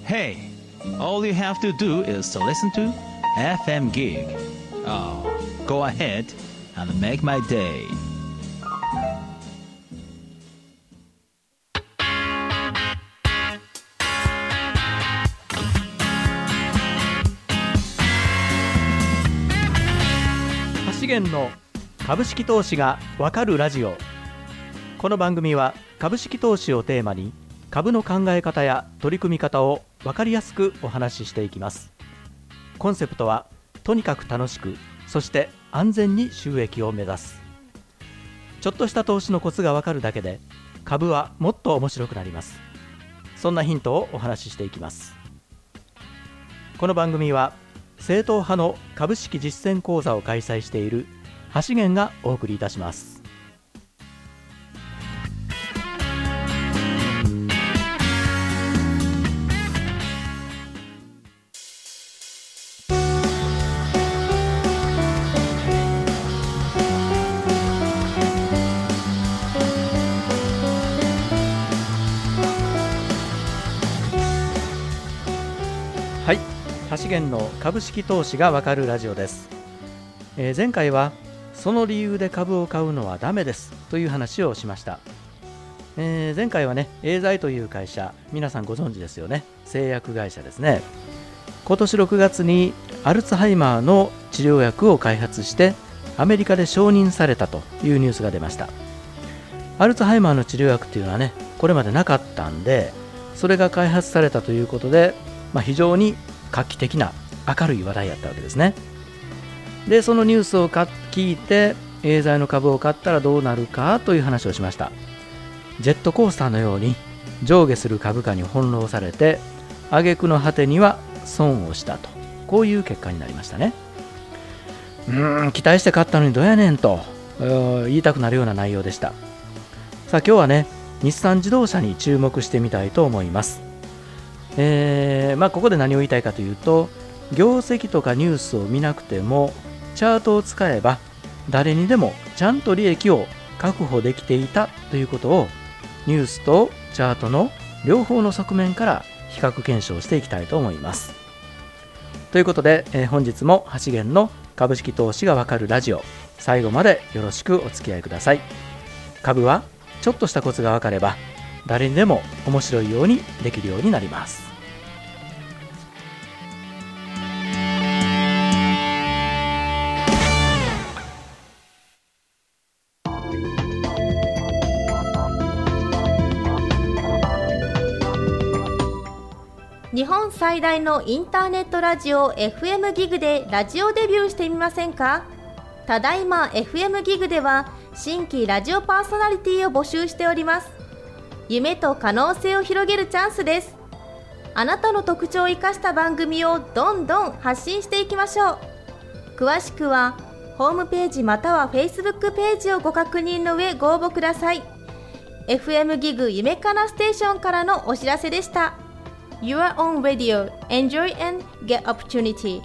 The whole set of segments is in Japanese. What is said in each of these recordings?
Hey, all you have to do is to listen to FM Gig. Oh, go ahead and make my day. 資源の株式投資がわかるラジオ。この番組は株式投資をテーマに株の考え方や取り組み方をわかりやすくお話ししていきます。コンセプトはとにかく楽しく、そして安全に収益を目指す。ちょっとした投資のコツがわかるだけで株はもっと面白くなります。そんなヒントをお話ししていきます。この番組は正統派の株式実践講座を開催している橋源がお送りいたします。はい、橋源の株式投資がわかるラジオです。前回はその理由で株を買うのはダメですという話をしました。前回はね、エーザイという会社、皆さんご存知ですよね。製薬会社ですね。今年6月にアルツハイマーの治療薬を開発してアメリカで承認されたというニュースが出ました。アルツハイマーの治療薬っていうのはね、これまでなかったんで、それが開発されたということで、非常に画期的な明るい話題だったわけですね。で、そのニュースを聞いてエーザイの株を買ったらどうなるかという話をしました。ジェットコースターのように上下する株価に翻弄されて、挙句の果てには損をしたと、こういう結果になりましたね。期待して買ったのにどうやねんと言いたくなるような内容でした。さあ、今日はね、日産自動車に注目してみたいと思います。ここで何を言いたいかというと、業績とかニュースを見なくてもチャートを使えば誰にでもちゃんと利益を確保できていたということを、ニュースとチャートの両方の側面から比較検証していきたいと思います。ということで、本日も橋源の株式投資がわかるラジオ、最後までよろしくお付き合いください。株はちょっとしたコツがわかれば誰にでも面白いようにできるようになります。 日本最大のインターネットラジオ FM ギグでラジオデビューしてみませんか？ただいま FM ギグでは新規ラジオパーソナリティを募集しております。夢と可能性を広げるチャンスです。あなたの特徴を生かした番組をどんどん発信していきましょう。詳しくはホームページまたは Facebook ページをご確認の上ご応募ください。 FM ギグ夢かなステーションからのお知らせでした。 Your own radio. Enjoy and get opportunity.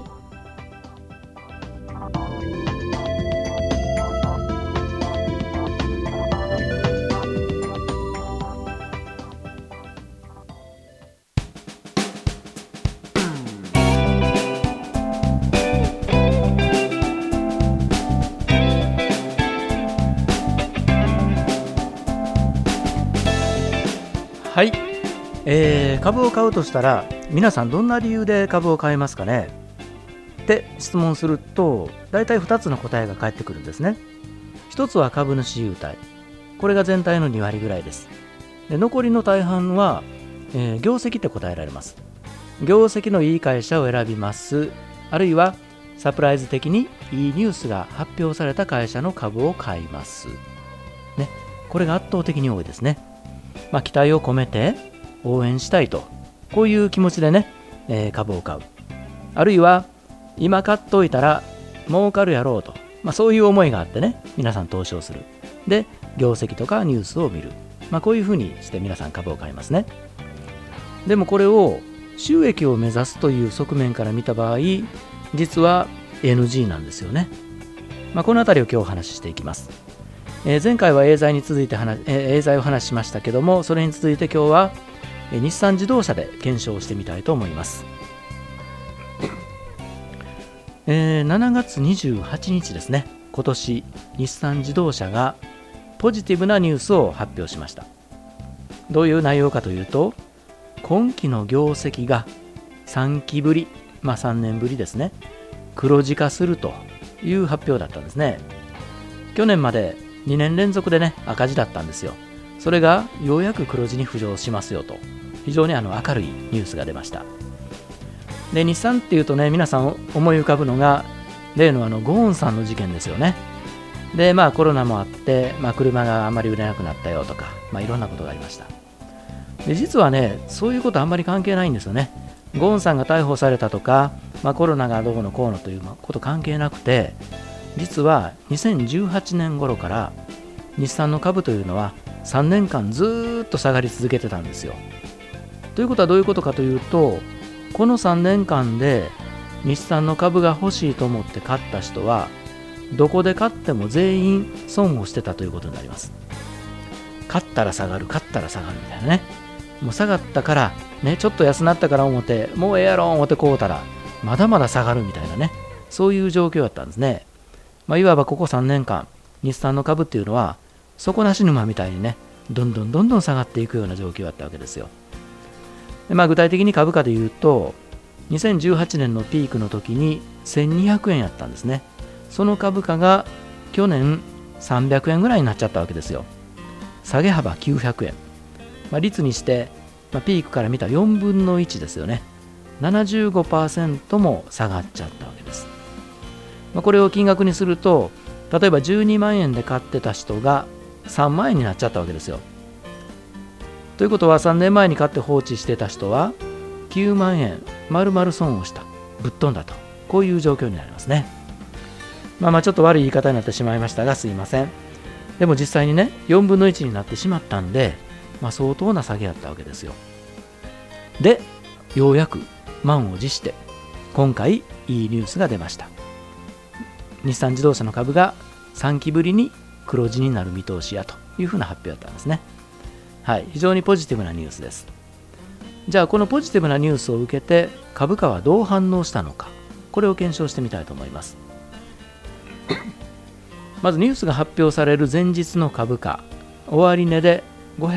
はい、株を買うとしたら皆さんどんな理由で株を買いますかねって質問すると、だいたい2つの答えが返ってくるんですね。1つは株主優待、これが全体の2割ぐらいです。で、残りの大半は、業績って答えられます。業績のいい会社を選びます、あるいはサプライズ的にいいニュースが発表された会社の株を買います、ね、これが圧倒的に多いですね。期待を込めて応援したいと、こういう気持ちでね、株を買う、あるいは今買っといたら儲かるやろうと、そういう思いがあってね、皆さん投資をする。で、業績とかニュースを見る、こういうふうにして皆さん株を買いますね。でもこれを収益を目指すという側面から見た場合、実は NG なんですよね。このあたりを今日お話ししていきます。前回はエーザイに続いてエーザイを話しましたけども、それに続いて今日は日産自動車で検証してみたいと思います。7月28日ですね、今年日産自動車がポジティブなニュースを発表しました。どういう内容かというと、今期の業績が3期ぶり、3年ぶりですね、黒字化するという発表だったんですね。去年まで2年連続でね赤字だったんですよ。それがようやく黒字に浮上しますよと、非常に明るいニュースが出ました。で、日産っていうとね、皆さん思い浮かぶのが例のゴーンさんの事件ですよね。で、コロナもあって、車があんまり売れなくなったよとか、いろんなことがありました。で、実はね、そういうことあんまり関係ないんですよね。ゴーンさんが逮捕されたとか、コロナがどうのこうのということ関係なくて、実は2018年頃から日産の株というのは3年間ずっと下がり続けてたんですよ。ということはどういうことかというと、この3年間で日産の株が欲しいと思って買った人はどこで買っても全員損をしてたということになります。買ったら下がる、買ったら下がるみたいなね。もう下がったからね、ちょっと安なったから思ってもうええやろ思って買うたらまだまだ下がるみたいなね、そういう状況だったんですね。いわばここ3年間日産の株っていうのは底なし沼みたいにね、どんどん下がっていくような状況だったわけですよ。で、具体的に株価でいうと、2018年のピークの時に1200円やったんですね。その株価が去年300円ぐらいになっちゃったわけですよ。下げ幅900円、率にして、ピークから見た4分の1ですよね。 75% も下がっちゃったわけです。これを金額にすると、例えば12万円で買ってた人が3万円になっちゃったわけですよ。ということは、3年前に買って放置してた人は9万円丸々損をした、ぶっ飛んだと、こういう状況になりますね。ちょっと悪い言い方になってしまいましたがすいません。でも実際にね、4分の1になってしまったんで、相当な下げだったわけですよ。で、ようやく満を持して今回いいニュースが出ました。日産自動車の株が3期ぶりに黒字になる見通しやというふうな発表だったんですね。はい、非常にポジティブなニュースです。じゃあこのポジティブなニュースを受けて株価はどう反応したのか、これを検証してみたいと思います。まずニュースが発表される前日の株価、終値で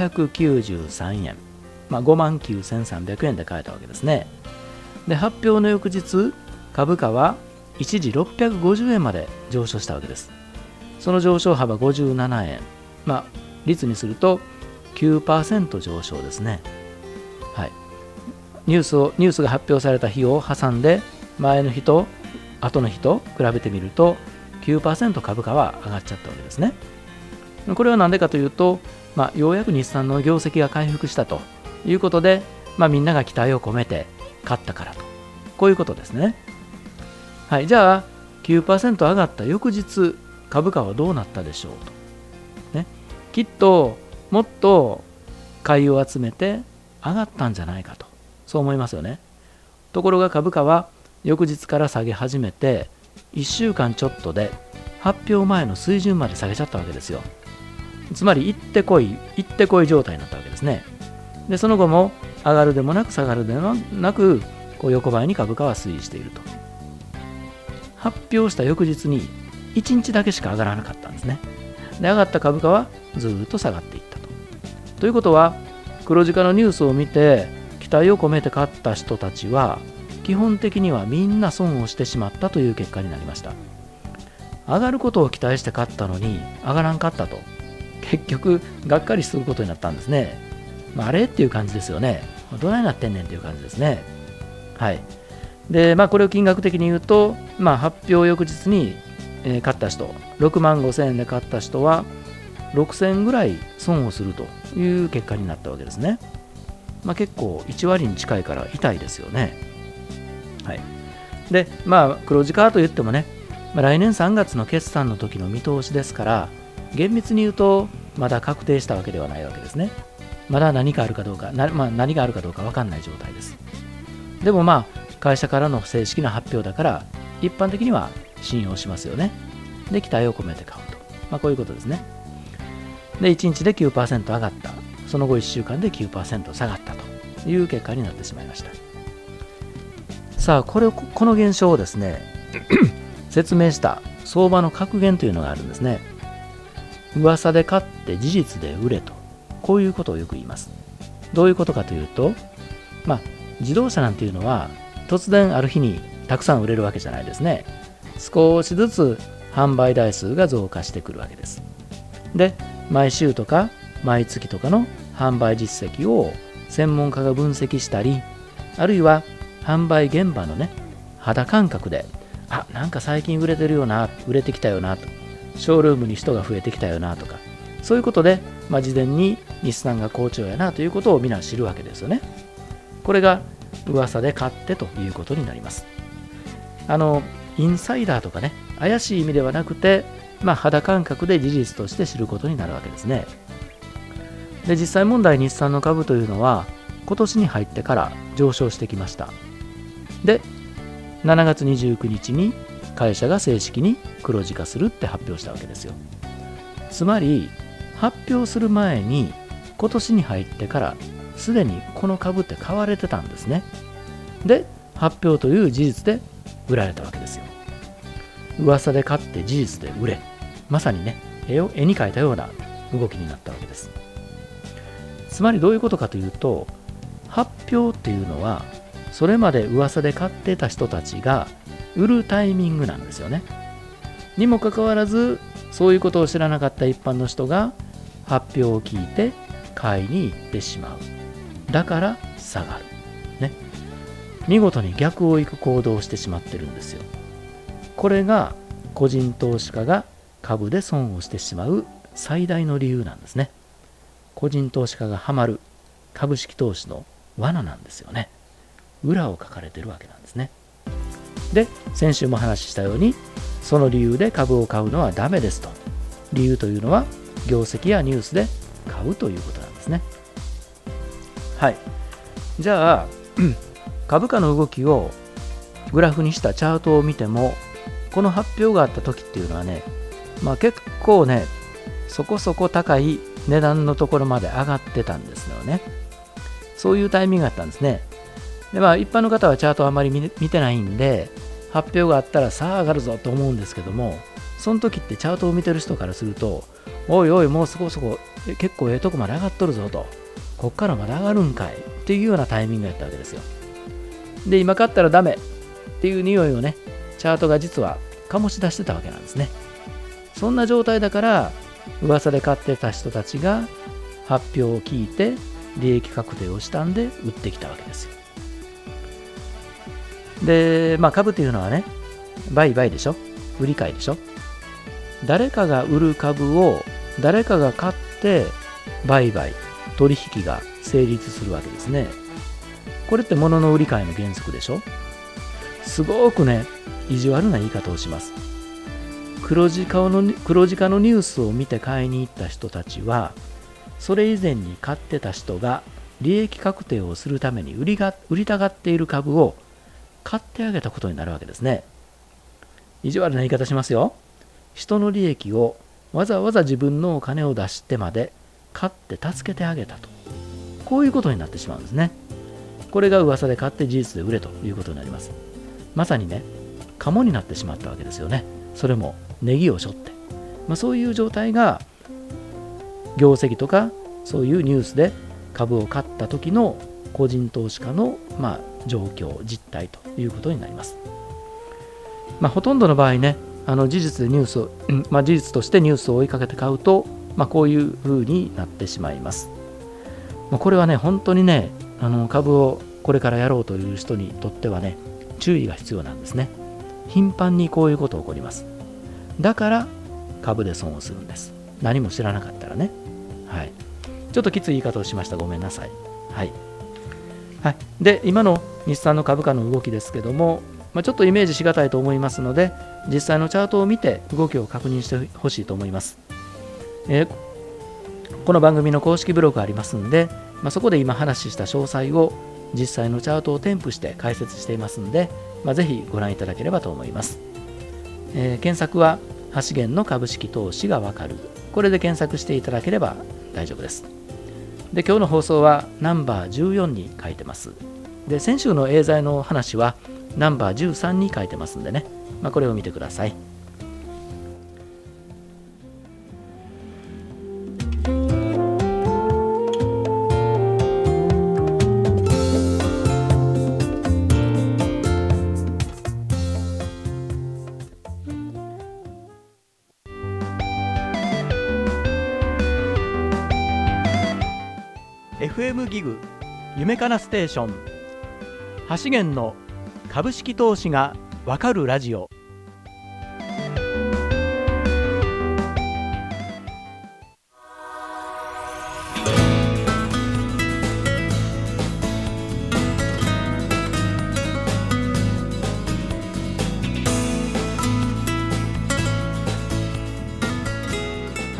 593円、59,300 円で買えたわけですね。で、発表の翌日、株価は一時650円まで上昇したわけです。その上昇幅57円、率にすると 9% 上昇ですね。はい、ニュースが発表された日を挟んで前の日と後の日と比べてみると 9% 株価は上がっちゃったわけですね。これは何でかというと、ようやく日産の業績が回復したということで、みんなが期待を込めて買ったからと、こういうことですね。はい、じゃあ 9% 上がった翌日、株価はどうなったでしょうと、ね、きっともっと買いを集めて上がったんじゃないかと、そう思いますよね。ところが株価は翌日から下げ始めて1週間ちょっとで発表前の水準まで下げちゃったわけですよ。つまり行ってこい状態になったわけですね。で、その後も上がるでもなく下がるでもなく、横ばいに株価は推移していると。発表した翌日に1日だけしか上がらなかったんですね。で、上がった株価はずっと下がっていったと。ということは、黒字化のニュースを見て期待を込めて買った人たちは基本的にはみんな損をしてしまったという結果になりました。上がることを期待して買ったのに上がらんかったと、結局がっかりすることになったんですね。あれっていう感じですよね。どないなってんねんっていう感じですね。はい。で、これを金額的に言うと、発表翌日に買った人、6万5千円で買った人は6千円ぐらい損をするという結果になったわけですね。結構1割に近いから痛いですよね。はい。で、黒字化といってもね、来年3月の決算の時の見通しですから、厳密に言うとまだ確定したわけではないわけですね。まだ何があるかどうか何があるかどうか分かんない状態です。でも会社からの正式な発表だから一般的には信用しますよね。で、期待を込めて買うと、こういうことですね。で、1日で 9% 上がった、その後1週間で 9% 下がったと、 いう結果になってしまいました。さあこの現象をですね説明した相場の格言というのがあるんですね。噂で買って事実で売れと、こういうことをよく言います。どういうことかというと、自動車なんていうのは突然ある日にたくさん売れるわけじゃないですね。少しずつ販売台数が増加してくるわけです。で、毎週とか毎月とかの販売実績を専門家が分析したり、あるいは販売現場のね肌感覚で、なんか最近売れてるよな、売れてきたよなと、ショールームに人が増えてきたよなとか、そういうことで、事前に日産が好調やなということを皆知るわけですよね。これが噂で買ってということになります。インサイダーとかね、怪しい意味ではなくて、肌感覚で事実として知ることになるわけですね。で、実際問題日産の株というのは今年に入ってから上昇してきました。で、7月29日に会社が正式に黒字化するって発表したわけですよ。つまり発表する前に今年に入ってからすでにこの株って買われてたんですね。で、発表という事実で売られたわけですよ。噂で買って事実で売れ、まさにね、絵に描いたような動きになったわけです。つまりどういうことかというと、発表っていうのはそれまで噂で買ってた人たちが売るタイミングなんですよね。にもかかわらず、そういうことを知らなかった一般の人が発表を聞いて買いに行ってしまう。だから下がる。ね。見事に逆を行く行動をしてしまってるんですよ。これが個人投資家が株で損をしてしまう最大の理由なんですね。個人投資家がハマる株式投資の罠なんですよね。裏を書かれてるわけなんですね。で、先週も話したように、その理由で株を買うのはダメですと。理由というのは業績やニュースで買うということなんですね。はい。じゃあ株価の動きをグラフにしたチャートを見ても、この発表があった時っていうのはね、結構ね、そこそこ高い値段のところまで上がってたんですよね。そういうタイミングがあったんですね。で、一般の方はチャートあまり見てないんで、発表があったらさあ上がるぞと思うんですけども、その時ってチャートを見てる人からすると、おいおいもうそこそこ結構ええとこまで上がっとるぞと、こっからまだ上がるんかいっていうようなタイミングやったわけですよ。で、今買ったらダメっていう匂いをね、チャートが実は醸し出してたわけなんですね。そんな状態だから、噂で買ってた人たちが発表を聞いて利益確定をしたんで売ってきたわけですよ。で、株っていうのはね、売買でしょ、売り買いでしょ。誰かが売る株を誰かが買って売買、取引が成立するわけですね。これって物の売り買いの原則でしょ。すごくね、意地悪な言い方をします。黒字化のニュースを見て買いに行った人たちは、それ以前に買ってた人が利益確定をするために売りたがっている株を買ってあげたことになるわけですね。意地悪な言い方しますよ。人の利益をわざわざ自分のお金を出してまで買って助けてあげたと、こういうことになってしまうんですね。これが噂で買って事実で売れということになります。まさにね、カモになってしまったわけですよね。それもネギを背負って、そういう状態が業績とかそういうニュースで株を買った時の個人投資家の状況、実態ということになります。ほとんどの場合ね、事実でニュースを、事実としてニュースを追いかけて買うと、こういう風になってしまいます。これはね、本当にね、株をこれからやろうという人にとってはね、注意が必要なんですね。頻繁にこういうことが起こります。だから株で損をするんです。何も知らなかったらね。はい。ちょっときつい言い方をしました。ごめんなさい。はい。はい。で、今の日産の株価の動きですけども、ちょっとイメージしがたいと思いますので、実際のチャートを見て動きを確認してほしいと思います。この番組の公式ブログがありますので、そこで今話した詳細を実際のチャートを添付して解説していますので、ぜひご覧いただければと思います。検索は橋源の株式投資がわかる、これで検索していただければ大丈夫です。 で今日の放送はナンバー14に書いてます。で先週のエーザイの話はナンバー13に書いてますんでね、これを見てください。FM ギグ夢かなステーション、橋源の株式投資がわかるラジオ。はい、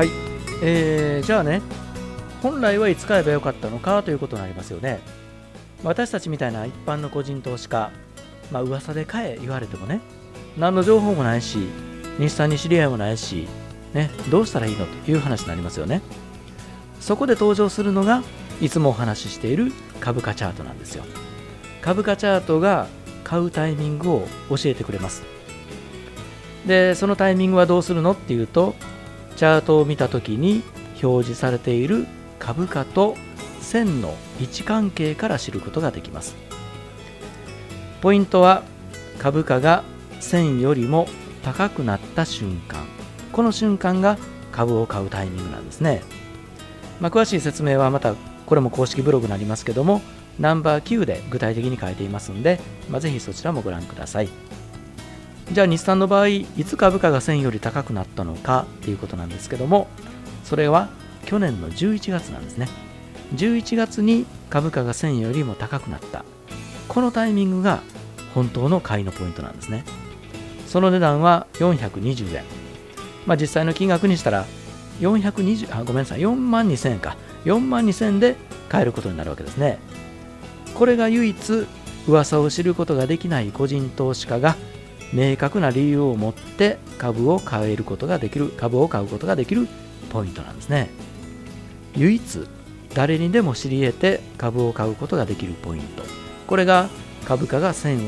じゃあね、本来はいつ買えばよかったのかということになりますよね。私たちみたいな一般の個人投資家、噂で買え言われてもね、何の情報もないし、日産に知り合いもないし、どうしたらいいのという話になりますよね。そこで登場するのがいつもお話ししている株価チャートなんですよ。株価チャートが買うタイミングを教えてくれます。でそのタイミングはどうするのっていうと、チャートを見たときに表示されている株価と線の位置関係から知ることができます。ポイントは株価が線よりも高くなった瞬間、この瞬間が株を買うタイミングなんですね。詳しい説明はまたこれも公式ブログになりますけども、ナンバー9で具体的に書いていますので、ぜひそちらもご覧ください。じゃあ日産の場合、いつ株価が線より高くなったのかということなんですけども、それは去年の11月なんですね。11月に株価が1000よりも高くなった、このタイミングが本当の買いのポイントなんですね。その値段は420円、実際の金額にしたら4万2000円か、4万2000円で買えることになるわけですね。これが唯一噂を知ることができない個人投資家が明確な理由を持って株を買うことができるポイントなんですね。唯一誰にでも知り得て株を買うことができるポイント、これが株価が線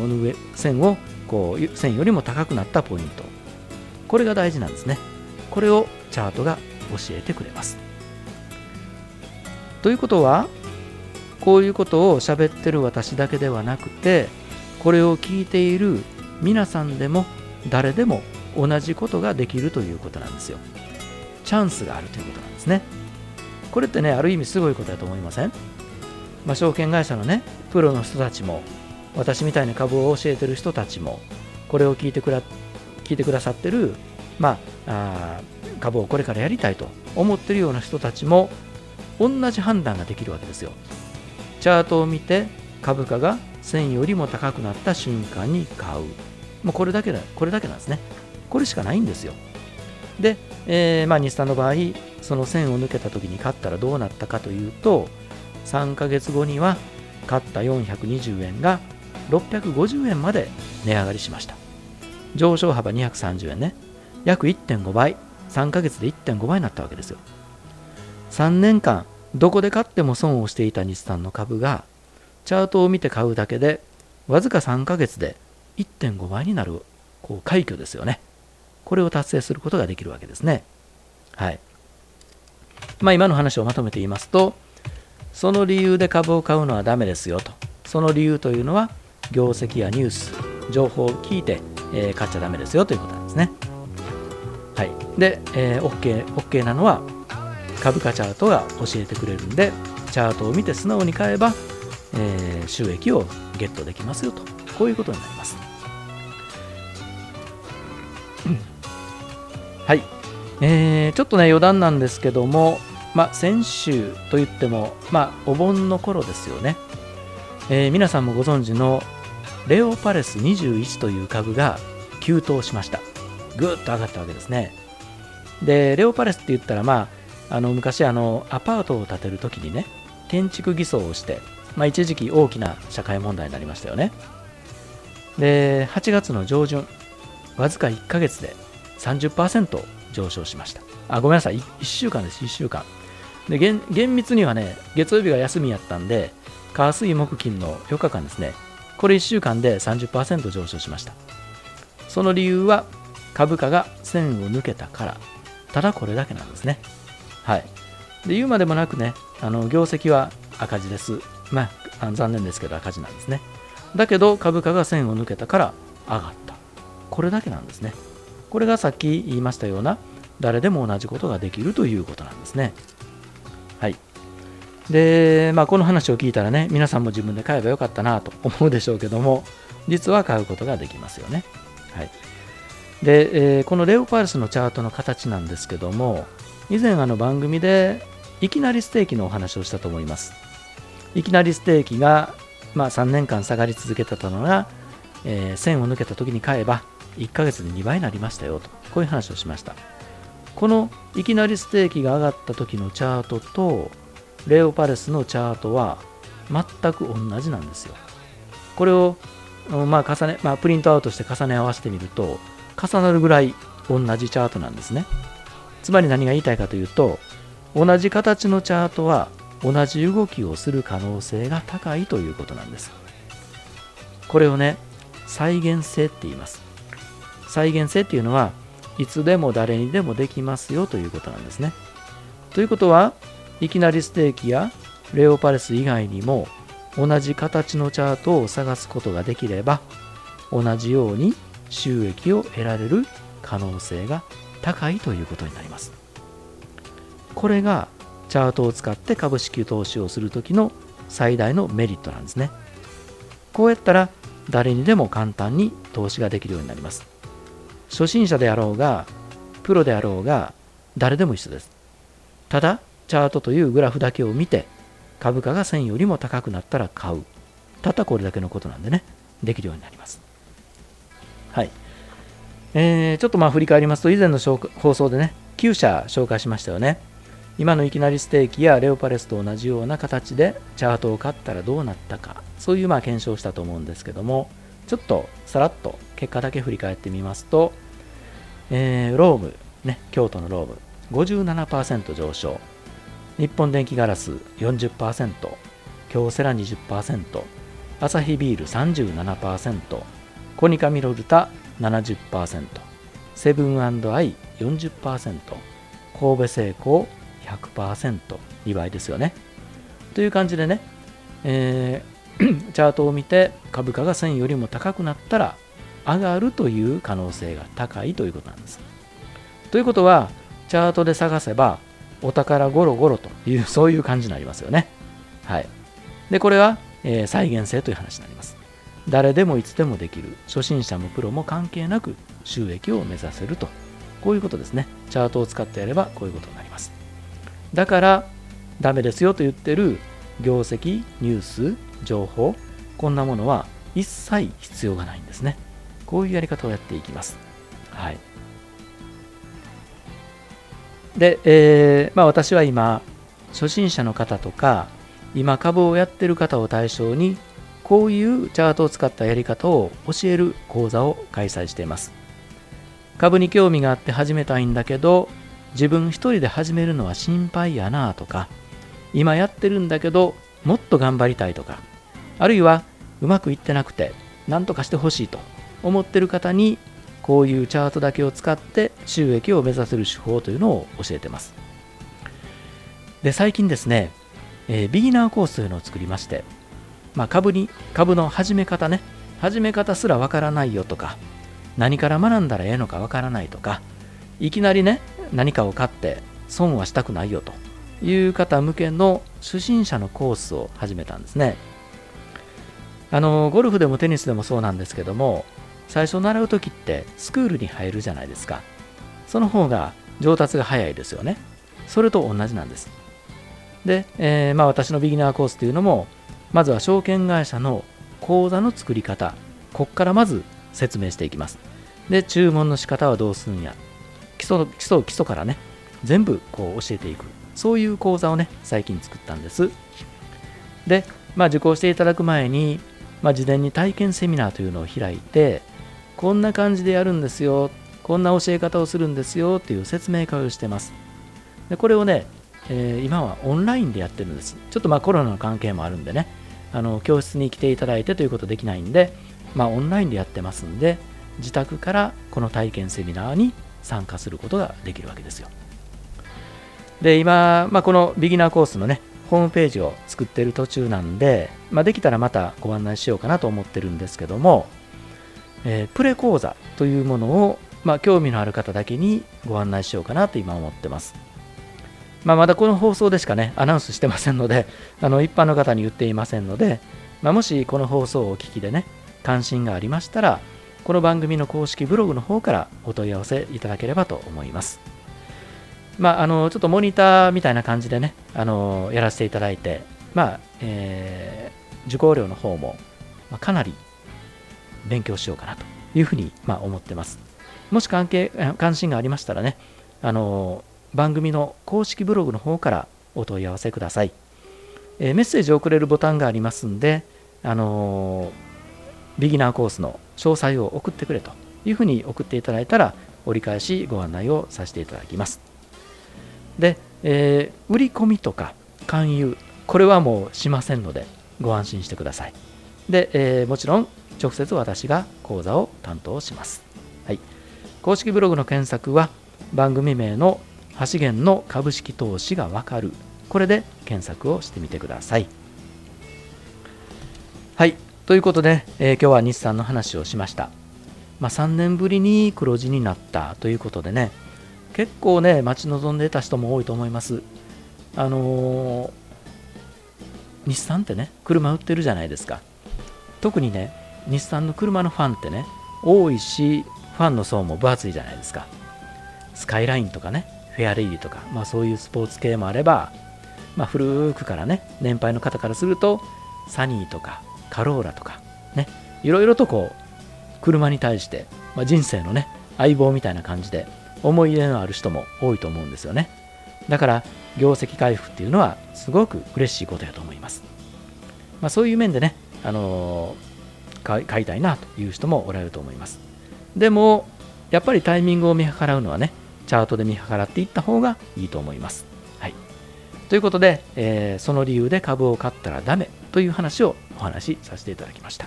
よりも高くなったポイント、これが大事なんですね。これをチャートが教えてくれます。ということは、こういうことを喋ってる私だけではなくて、これを聞いている皆さんでも誰でも同じことができるということなんですよ。チャンスがあるということなんですね。これってね、ある意味すごいことだと思いません？証券会社のね、プロの人たちも、私みたいな株を教えてる人たちも、これを聞いてくださってる、株をこれからやりたいと思ってるような人たちも同じ判断ができるわけですよ。チャートを見て株価が1000よりも高くなった瞬間に買う、もうこれだけなんですね。これしかないんですよ。で、日産の場合、その線を抜けた時に買ったらどうなったかというと、3ヶ月後には買った420円が650円まで値上がりしました。上昇幅230円ね、約 1.5 倍、3ヶ月で 1.5 倍になったわけですよ。3年間どこで買っても損をしていた日産の株が、チャートを見て買うだけでわずか3ヶ月で 1.5 倍になる快挙ですよね。これを達成することができるわけですね。はい。今の話をまとめて言いますと、その理由で株を買うのはダメですよと。その理由というのは、業績やニュース、情報を聞いて、買っちゃダメですよということなんですね。はい。で、OK なのは株価チャートが教えてくれるんで、チャートを見て素直に買えば、収益をゲットできますよと、こういうことになります。はい、ちょっとね余談なんですけども、先週といっても、お盆の頃ですよね。皆さんもご存知のレオパレス21という株が急騰しました。ぐーっと上がったわけですね。でレオパレスって言ったら、昔アパートを建てるときにね、建築偽装をして、一時期大きな社会問題になりましたよね。で8月の上旬、わずか1ヶ月で 30% 上昇しました。ごめんなさい、1週間です。1週間で厳密にはね、月曜日が休みやったんで、火水木金の4日間ですね、これ1週間で 30% 上昇しました。その理由は株価が線を抜けたから、ただこれだけなんですね。はい。で言うまでもなくね、業績は赤字です。まあ、残念ですけど赤字なんですね。だけど株価が線を抜けたから上がった。これだけなんですね。これがさっき言いましたような、誰でも同じことができるということなんですね。はい。で、この話を聞いたらね、皆さんも自分で買えばよかったなと思うでしょうけども、実は買うことができますよね。はい。で、このレオパルスのチャートの形なんですけども、以前番組でいきなりステーキのお話をしたと思います。いきなりステーキが、3年間下がり続けてたのが、線を抜けた時に買えば1ヶ月で2倍になりましたよと、こういう話をしました。このいきなりステーキが上がった時のチャートとレオパレスのチャートは全く同じなんですよ。これをプリントアウトして重ね合わせてみると重なるぐらい同じチャートなんですね。つまり何が言いたいかというと、同じ形のチャートは同じ動きをする可能性が高いということなんです。これをね、再現性って言います。再現性っていうのはいつでも誰にでもできますよということなんですね。ということは、いきなりステーキやレオパレス以外にも同じ形のチャートを探すことができれば、同じように収益を得られる可能性が高いということになります。これがチャートを使って株式投資をするときの最大のメリットなんですね。こうやったら誰にでも簡単に投資ができるようになります。初心者であろうがプロであろうが誰でも一緒です。ただチャートというグラフだけを見て、株価が線よりも高くなったら買う、たったこれだけのことなんでね、できるようになります。はい。ちょっと振り返りますと、以前の放送でね、9社紹介しましたよね。今のいきなりステーキやレオパレスと同じような形でチャートを買ったらどうなったか、そういう検証したと思うんですけども、ちょっとさらっと結果だけ振り返ってみますと、ローム、ね、京都のローム 57% 上昇、日本電気ガラス 40%、京セラ 20%、アサヒビール 37%、コニカミノルタ 70%、セブン&アイ 40%、神戸製鋼 100%、2倍ですよね。という感じでね、チャートを見て株価が線よりも高くなったら上がるという可能性が高いということなんです。ということは、チャートで探せばお宝ゴロゴロという、そういう感じになりますよね。はい。で、これは、再現性という話になります。誰でもいつでもできる、初心者もプロも関係なく収益を目指せると、こういうことですね。チャートを使ってやればこういうことになります。だからダメですよと言ってる業績、ニュース、情報、こんなものは一切必要がないんですね。こういうやり方をやっていきます。はい。で、私は今初心者の方とか今株をやってる方を対象にこういうチャートを使ったやり方を教える講座を開催しています。株に興味があって始めたいんだけど、自分一人で始めるのは心配やなとか、今やってるんだけどもっと頑張りたいとか、あるいはうまくいってなくて何とかしてほしいと思ってる方に、こういうチャートだけを使って収益を目指せる手法というのを教えてます。で、最近ですね、ビギナーコースというのを作りまして、株の始め方ね、始め方すらわからないよとか、何から学んだらええのかわからないとか、いきなりね何かを買って損はしたくないよという方向けの初心者のコースを始めたんですね。ゴルフでもテニスでもそうなんですけども、最初習うときってスクールに入るじゃないですか。その方が上達が早いですよね。それと同じなんです。で、私のビギナーコースというのも、まずは証券会社の口座の作り方、こっからまず説明していきます。で、注文の仕方はどうするんや、基礎からね全部こう教えていく、そういう講座をね最近作ったんです。で、受講していただく前に、事前に体験セミナーというのを開いて、こんな感じでやるんですよ、こんな教え方をするんですよっていう説明会をしてます。で、これをね今はオンラインでやってるんです。ちょっとコロナの関係もあるんでね、教室に来ていただいてということできないんで、オンラインでやってますんで、自宅からこの体験セミナーに参加することができるわけですよ。で、今、このビギナーコースのね、ホームページを作っている途中なんで、できたらまたご案内しようかなと思ってるんですけども、プレ講座というものを、興味のある方だけにご案内しようかなと今思ってます。まだこの放送でしかね、アナウンスしてませんので、一般の方に言っていませんので、もしこの放送をお聞きでね、関心がありましたら、この番組の公式ブログの方からお問い合わせいただければと思います。ちょっとモニターみたいな感じでね、やらせていただいて、受講料の方も、かなり勉強しようかなというふうに、思ってます。もし関心がありましたらね、番組の公式ブログの方からお問い合わせください。メッセージを送れるボタンがありますんで、ビギナーコースの詳細を送ってくれというふうに送っていただいたら、折り返しご案内をさせていただきます。で、売り込みとか勧誘、これはもうしませんのでご安心してください。で、もちろん直接私が講座を担当します。はい、公式ブログの検索は番組名の橋源の株式投資がわかる、これで検索をしてみてください。はい、ということで、今日は日産の話をしました。3年ぶりに黒字になったということでね、結構ね待ち望んでいた人も多いと思います。日産ってね、車売ってるじゃないですか。特にね、日産の車のファンってね多いし、ファンの層も分厚いじゃないですか。スカイラインとかね、フェアレディとか、そういうスポーツ系もあれば、古くからね、年配の方からするとサニーとかカローラとかね、いろいろとこう車に対して、人生のね相棒みたいな感じで思い入れのある人も多いと思うんですよね。だから業績回復っていうのはすごく嬉しいことやと思います。そういう面でね、買いたいなという人もおられると思います。でもやっぱりタイミングを見計らうのはね、チャートで見計らっていった方がいいと思います。はい、ということで、その理由で株を買ったらダメという話をお話しさせていただきました。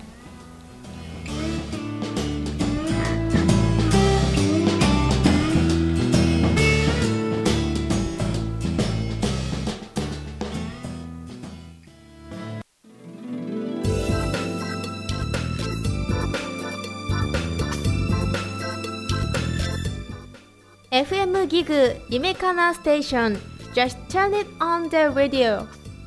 FM ギグ夢かなステーション Just turn it on the radio。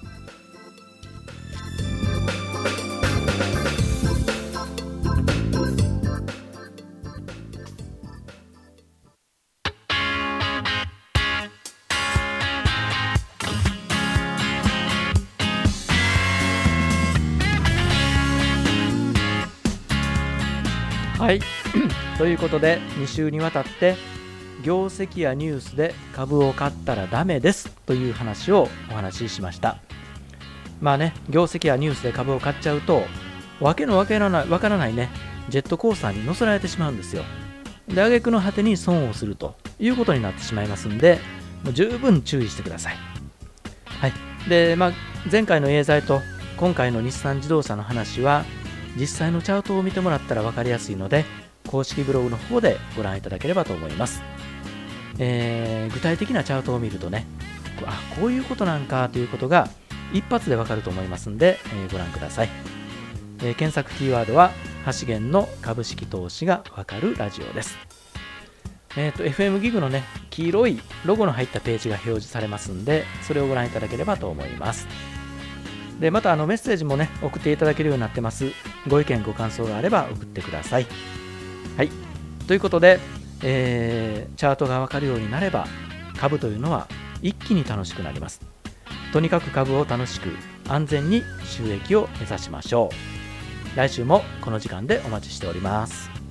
はい、ということで2週にわたって業績やニュースで株を買ったらダメですという話をお話ししました。業績やニュースで株を買っちゃうと、わけのわからないね、ジェットコースターに乗せられてしまうんですよ。で、挙句の果てに損をするということになってしまいますんで、もう十分注意してください。はい。で、前回のエーザイと今回の日産自動車の話は、実際のチャートを見てもらったら分かりやすいので、公式ブログの方でご覧いただければと思います。具体的なチャートを見るとね、こういうことなんかということが一発でわかると思いますので、ご覧ください。検索キーワードは橋源の株式投資がわかるラジオです。FM ギグのね、黄色いロゴの入ったページが表示されますんで、それをご覧いただければと思います。で、またメッセージもね送っていただけるようになってます。ご意見ご感想があれば送ってください。はい、ということで、チャートが分かるようになれば株というのは一気に楽しくなります。とにかく株を楽しく安全に収益を目指しましょう。来週もこの時間でお待ちしております。